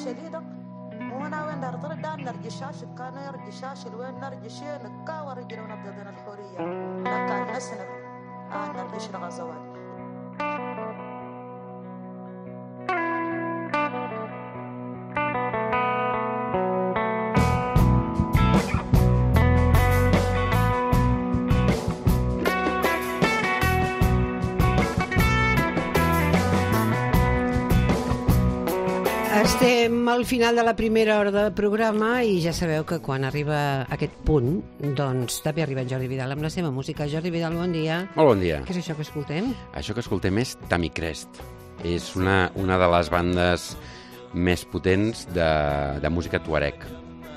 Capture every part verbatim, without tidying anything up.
شديدة وهنا وين دار طرد دار نرجشاش كان يرجشاش الوين نرجشي نكا ورجل ونبضنا الحورية نكا نسنب آه نرجش الغزوات. Estem al final de la primera hora del programa i ja sabeu que quan arriba aquest punt, doncs també arriba en Jordi Vidal amb la seva música. Jordi Vidal, bon dia. Molt bon dia. Què és això que escoltem? Això que escoltem és Tamicrest. És una, una de les bandes més potents de, de música tuareg.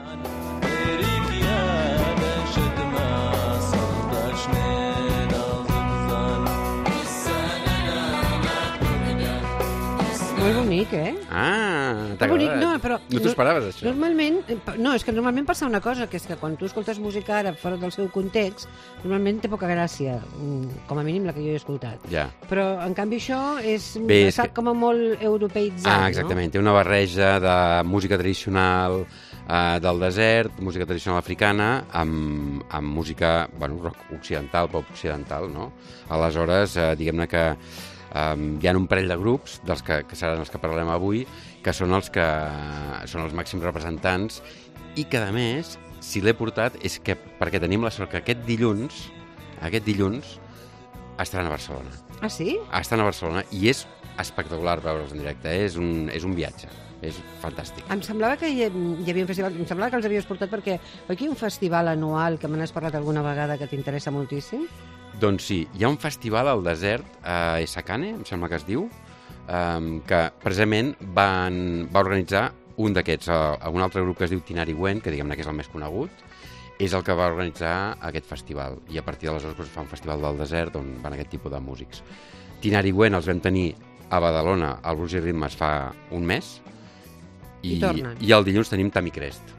Molt bonic, eh? Ah, t'ha agradat? No, però... No t'ho esperaves, això? Normalment... No, és que normalment passa una cosa, que és que quan tu escoltes música ara fora del seu context, normalment té poca gràcia, com a mínim la que jo he escoltat. Ja. Però, en canvi, això és, Bé, és que... com a molt europeïtzat, ah, exactament. No? Té una barreja de música tradicional eh, del desert, música tradicional africana, amb, amb música, bueno, rock occidental, pop occidental, no? Aleshores, eh, diguem-ne que Um, hi ha un parell de grups dels que, que seran els que parlarem avui, que són els que són els màxims representants i que, a més, si l'he portat és que perquè tenim la sort que aquest dilluns aquest dilluns estaran a Barcelona. Ah, sí? Estan a Barcelona i és espectacular veure'ls en directe, és un, és un viatge. És fantàstic. Em semblava que hi, hi havia un festival, em semblava que els havies portat perquè aquí hi ha un festival anual que me n'has parlat alguna vegada que t'interessa moltíssim. Doncs sí, hi ha un festival al desert a Essakane, em sembla que es diu, um, que precisament van, va organitzar un d'aquests, uh, un altre grup que es diu Tinari Wen, que diguem-ne que és el més conegut, és el que va organitzar aquest festival. I a partir d'aleshores doncs, fa un festival del desert on van aquest tipus de músics. Tinari Wen els vam tenir a Badalona, al Blues i Ritmes, fa un mes, i, I, i el dilluns tenim Tamicrest.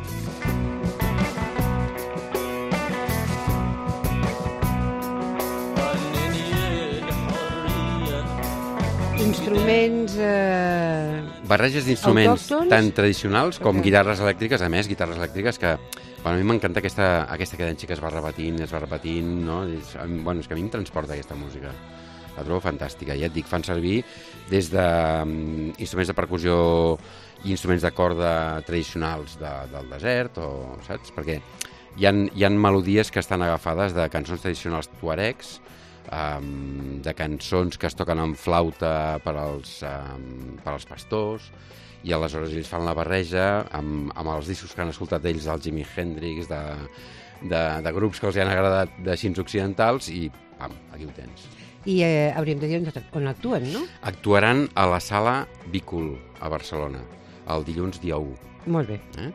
Instruments... Eh... Barreges d'instruments autòctons? Tant tradicionals com Okay. guitarres elèctriques, a més, guitarres elèctriques que, bueno, a mi m'encanta aquesta, aquesta cadència que es va repetint, es va repetint, no? És, bueno, és que a mi em transporta aquesta música. La trobo fantàstica. Ja et dic, fan servir des de um, instruments de percussió i instruments de corda tradicionals de, del desert, o, saps? Perquè hi ha, hi ha melodies que estan agafades de cançons tradicionals tuaregs, um, de cançons que es toquen amb flauta per als, um, per als pastors, i aleshores ells fan la barreja amb, amb els discos que han escoltat ells del Jimi Hendrix, de, de, de grups que els han agradat d'aixins occidentals, i pam, aquí ho tens. I eh, hauríem de dir on, on actuen, no? Actuaran a la sala Bicul, a Barcelona, el dilluns dia u. Molt bé. Eh?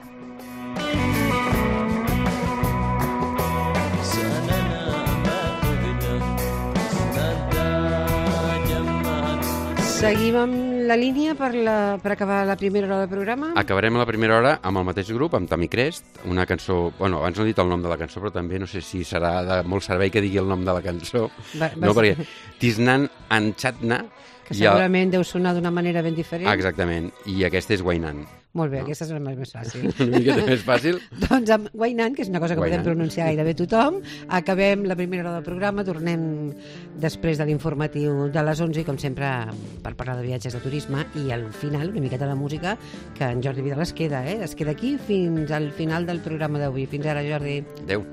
Seguim amb la línia per, la, per acabar la primera hora del programa? Acabarem la primera hora amb el mateix grup, amb Tamicrest, una cançó... Bueno, abans no he dit el nom de la cançó, però també no sé si serà de molt servei que digui el nom de la cançó. Va, no, vas... perquè Tisnan Anchatna... Que segurament el... deu sonar d'una manera ben diferent. Exactament, i aquesta és Wainan. Molt bé, no? aquesta és la més fàcil. Una miqueta més fàcil. Doncs amb Wainan, que és una cosa que Wainan. podem pronunciar gairebé tothom, acabem la primera hora del programa, tornem després de l'informatiu de les onze, i com sempre per parlar de viatges de turisme, i al final una miqueta de música que en Jordi Vidal es queda, eh? Es queda aquí fins al final del programa d'avui. Fins ara, Jordi. Adéu.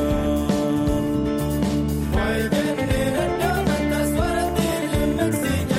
Mexico.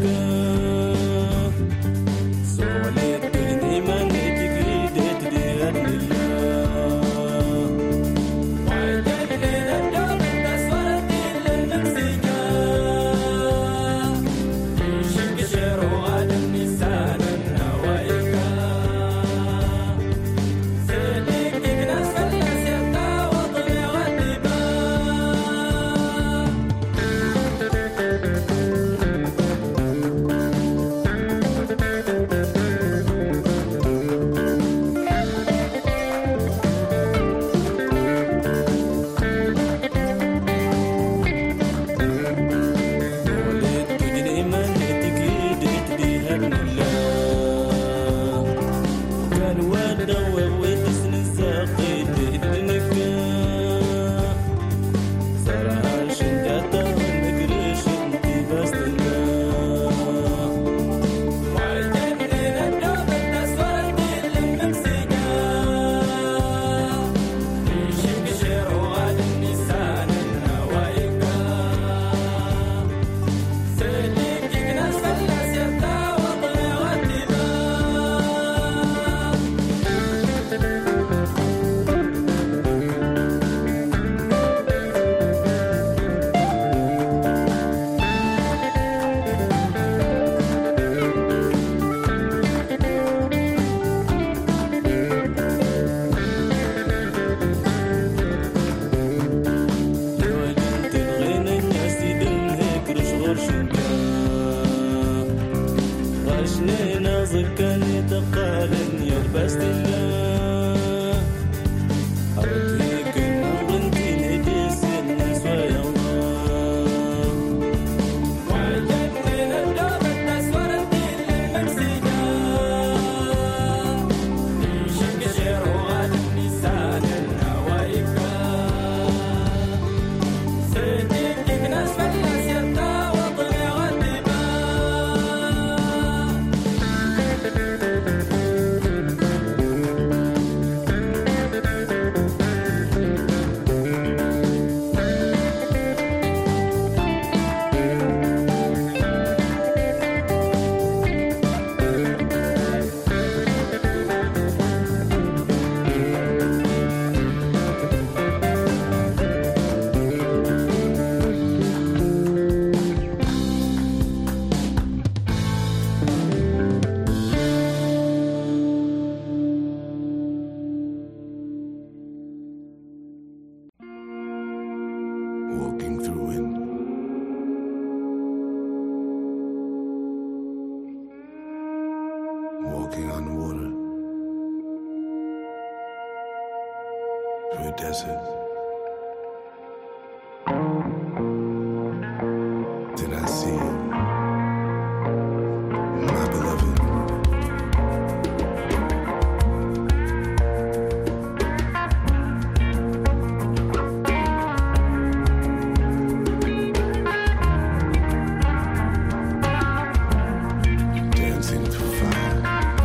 Walking on water through a desert. Did I see you, my beloved? Dancing to fire.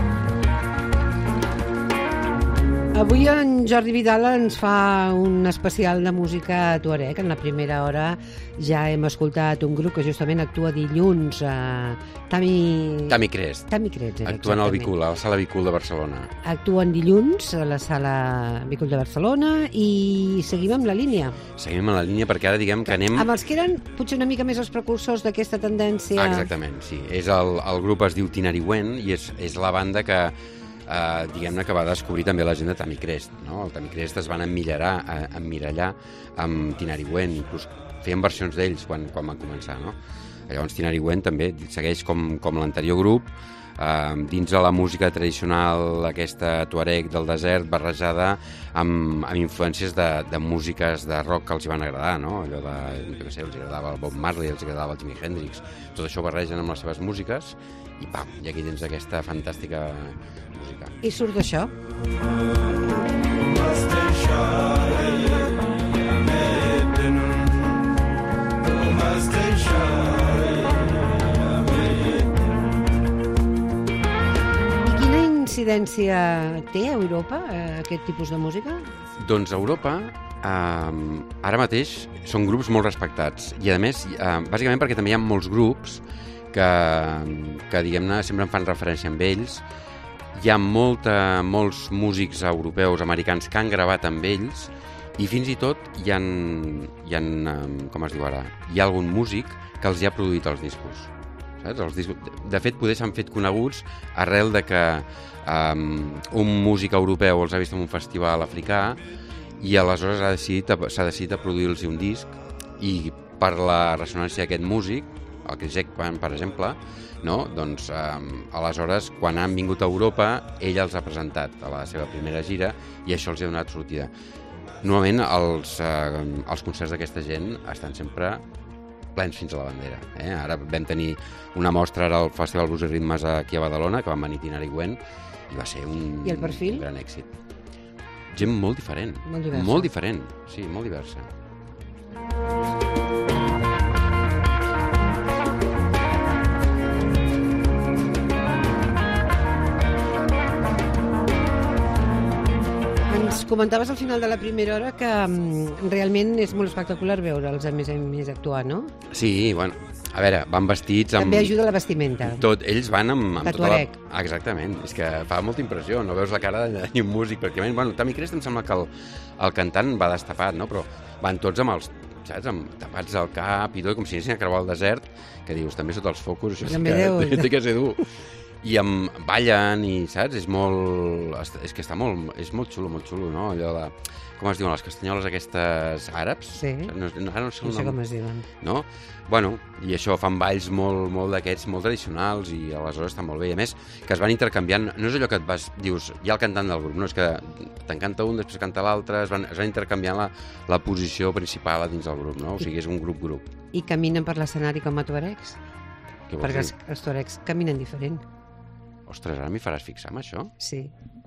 Avui en Jordi Vidal ens fa un especial de música tuareg. En la primera hora ja hem escoltat un grup que justament actua dilluns a Tami... Tami Crest. Tami Crest, era, Actuen al exactament. Bicul, a la Sala Bicul de Barcelona. Actuen dilluns a la Sala Bicul de Barcelona i seguim amb la línia. Seguim a la línia perquè ara diguem que anem... Amb els que eren potser una mica més els precursors d'aquesta tendència... Ah, exactament, sí. És el, el grup es diu Tinariwen i és, és la banda que eh, diguem-ne que va descobrir també la gent de Tami Crest, no? El Tami Crest es van emmirallar, eh, emmirallar amb Tinariwen, inclús feien versions d'ells quan, quan van començar, no? Llavors Tinariwen també segueix com, com l'anterior grup, eh, dins de la música tradicional aquesta tuareg del desert barrejada amb, amb influències de, de músiques de rock que els hi van agradar, no? Allò de, jo què sé, els agradava el Bob Marley, els agradava el Jimi Hendrix, tot això barregen amb les seves músiques i pam, i aquí tens aquesta fantàstica música. I surt d'això. I quina incidència té a Europa eh, aquest tipus de música? Doncs a Europa, eh, ara mateix, són grups molt respectats. I a més, eh, bàsicament perquè també hi ha molts grups que, que diguem-ne, sempre em fan referència amb ells. Hi ha molta, molts músics europeus, americans, que han gravat amb ells, i fins i tot hi ha, hi ha com es diu ara, hi ha algun músic que els hi ha produït els discos. Saps? Els discos. De fet, poder s'han fet coneguts arrel de que um, un músic europeu els ha vist en un festival africà i aleshores s'ha decidit, s'ha decidit a produir-los un disc, i per la ressonància d'aquest músic, el Chris Eckman, per exemple, no? Doncs um, aleshores, quan han vingut a Europa, ell els ha presentat a la seva primera gira i això els ha donat sortida. Normalment els, eh, els concerts d'aquesta gent estan sempre plens fins a la bandera. Eh? Ara vam tenir una mostra ara al Festival Blues i Ritmes aquí a Badalona, que van venir Tinari Gwen, i va ser un, I el perfil? un gran èxit. Gent molt diferent. Molt diversa. Molt diferent, sí, molt diversa. Ens comentaves al final de la primera hora que um, realment és molt espectacular veure'ls a més a més actuar, no? Sí, bueno, a veure, van vestits amb... També ajuda la vestimenta. Tot, ells van amb, amb De tota la... tuareg. Exactament, és que fa molta impressió, no veus la cara de ni un músic, pràcticament. Bueno, Tammy Crest em sembla que el, el cantant va destapat, no? Però van tots amb els, saps, amb tapats al cap i tot, com si anessin a creuar el desert, que dius, també sota els focus, això sí També que deu- té que ser dur. I amb, ballen i, saps, és molt... És que està molt, és molt xulo, molt xulo, no? Allò de... Com es diuen, les castanyoles aquestes àrabs? Sí. No, no, ara no sé el No sé nom. com es diuen. No? Bueno, i això, fan balls molt, molt d'aquests, molt tradicionals, i aleshores està molt bé. I a més, que es van intercanviant, no és allò que et vas, dius, hi ha el cantant del grup, no, és que t'encanta un, després canta l'altre, es van, es van intercanviant la, la posició principal a dins del grup, no? O sigui, és un grup-grup. I caminen per l'escenari com a tuaregs? Què vols Perquè els, dir? els tuaregs caminen diferent. Ostres, ara m'hi faràs fixar amb això? Sí.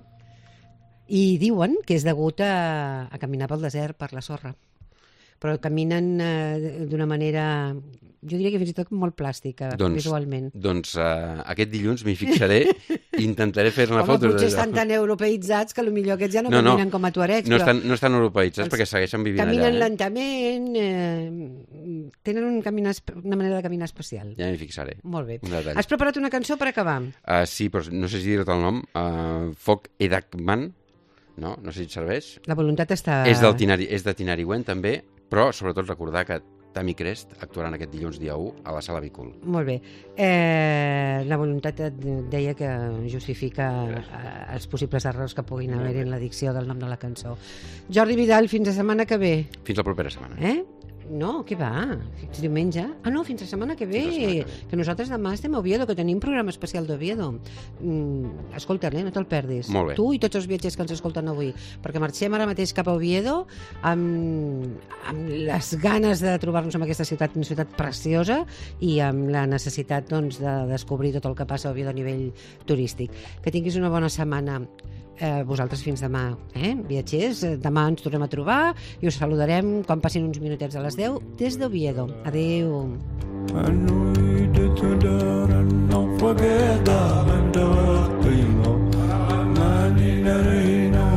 I diuen que és degut a, a caminar pel desert, per la sorra. Però caminen eh, d'una manera, jo diria que fins i tot molt plàstica, Doncs- visualment. Doncs uh, aquest dilluns m'hi fixaré i intentaré fer-ne Home, fotos. potser d'allò. estan tan europeitzats que potser aquests ja no, No, no. caminen com a tuaregs, No però estan, no estan europeïtzats els perquè segueixen vivint caminen allà. Eh? lentament, eh, tenen un caminar, espe- una manera de caminar especial. Ja m'hi fixaré. Molt bé. Un detall. Has preparat una cançó per acabar? Uh, sí, però no sé si dir-te el nom. Uh, Foc Edakman, no? No sé si et serveix. La voluntat està... És, del Tinari, és de Tinariwen, també, però sobretot recordar que Tammy Crest actuaran aquest dilluns dia u a la Sala Bicul. Molt bé. Eh, la voluntat et deia que justifica eh, els possibles errors que puguin haver en l'adicció del nom de la cançó. Jordi Vidal, fins la setmana que ve. Fins la propera setmana. Eh? No, què va? Fins diumenge? Ah, no, fins la setmana que ve. Fins la setmana que ve. Que nosaltres demà estem a Oviedo, que tenim programa especial d'Oviedo. Mm, escolta, eh, no te'l perdis. Molt bé. Tu i tots els viatgers que ens escolten avui. Perquè marxem ara mateix cap a Oviedo amb, amb les ganes de trobar-nos en aquesta ciutat, una ciutat preciosa, i amb la necessitat doncs, de descobrir tot el que passa a Oviedo a nivell turístic. Que tinguis una bona setmana. Eh, vosaltres fins demà, eh? Viatgers, eh, demà ens tornem a trobar i us saludarem quan passin uns minutets a les deu des d'Oviedo. Adéu. I know you did to that and don't forget that and the thing of money that ain't no.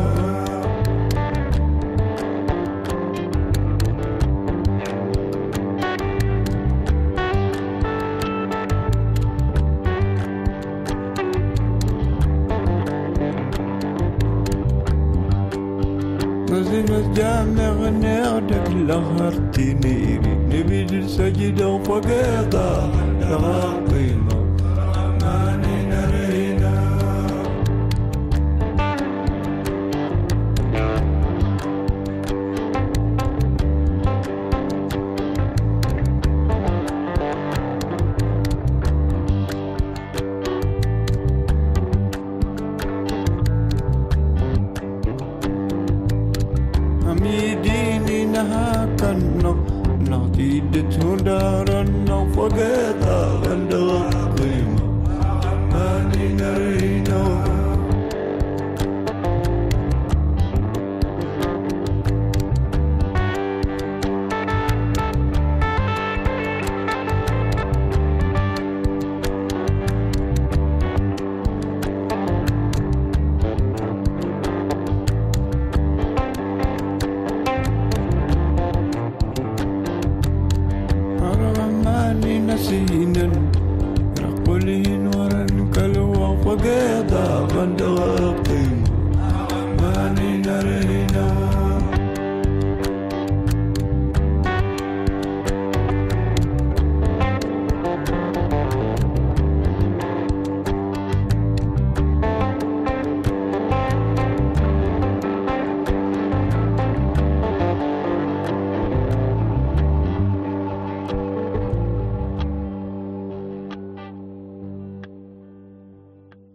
الجامع نعدك لهرتي نيري نبي السجد وفقيضة لغاقينا ماني نرينا أميديني نهاكنا نعطيد تدارنا وفقيضة لغاقينا ماني نرينا Nasi Berlin.